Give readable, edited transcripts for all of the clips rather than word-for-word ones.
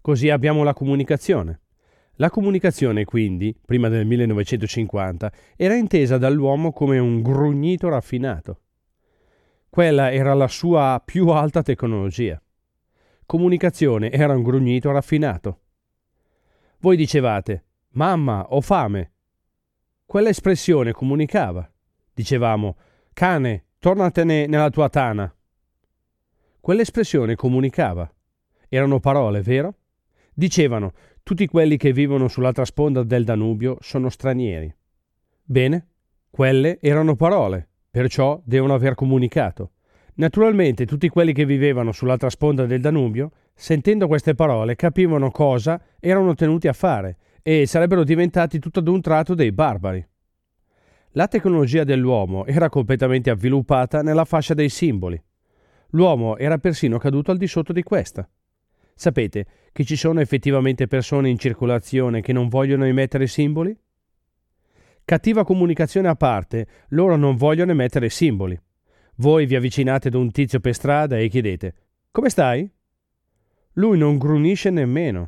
Così abbiamo la comunicazione. La comunicazione, quindi, prima del 1950, era intesa dall'uomo come un grugnito raffinato. Quella era la sua più alta tecnologia. Comunicazione era un grugnito raffinato. Voi dicevate: mamma, ho fame. Quella espressione comunicava. Dicevamo: cane, tornatene nella tua tana. Quell'espressione comunicava. Erano parole, vero? Dicevano: tutti quelli che vivono sull'altra sponda del Danubio sono stranieri. Bene, quelle erano parole, perciò devono aver comunicato. Naturalmente tutti quelli che vivevano sull'altra sponda del Danubio, sentendo queste parole, capivano cosa erano tenuti a fare e sarebbero diventati tutto ad un tratto dei barbari. La tecnologia dell'uomo era completamente avviluppata nella fascia dei simboli. L'uomo era persino caduto al di sotto di questa. Sapete che ci sono effettivamente persone in circolazione che non vogliono emettere simboli? Cattiva comunicazione a parte, loro non vogliono emettere simboli. Voi vi avvicinate ad un tizio per strada e chiedete: come stai? Lui non grunisce nemmeno.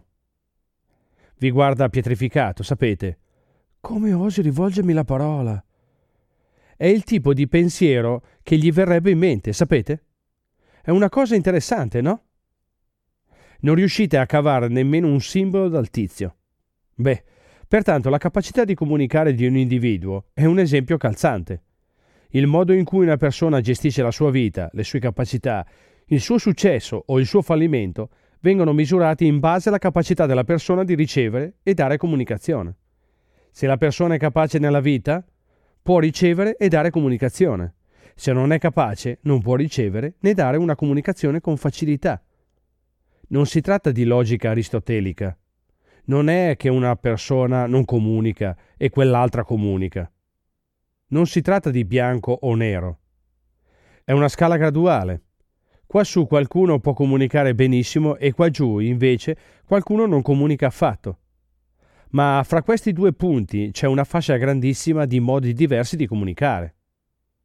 Vi guarda pietrificato, sapete. Come osi rivolgermi la parola? È il tipo di pensiero che gli verrebbe in mente, sapete? È una cosa interessante, no? Non riuscite a cavare nemmeno un simbolo dal tizio. Beh, pertanto la capacità di comunicare di un individuo è un esempio calzante. Il modo in cui una persona gestisce la sua vita, le sue capacità, il suo successo o il suo fallimento vengono misurati in base alla capacità della persona di ricevere e dare comunicazione. Se la persona è capace nella vita, può ricevere e dare comunicazione. Se non è capace, non può ricevere né dare una comunicazione con facilità. Non si tratta di logica aristotelica. Non è che una persona non comunica e quell'altra comunica. Non si tratta di bianco o nero. È una scala graduale. Quassù qualcuno può comunicare benissimo e qua giù, invece, qualcuno non comunica affatto. Ma fra questi due punti c'è una fascia grandissima di modi diversi di comunicare.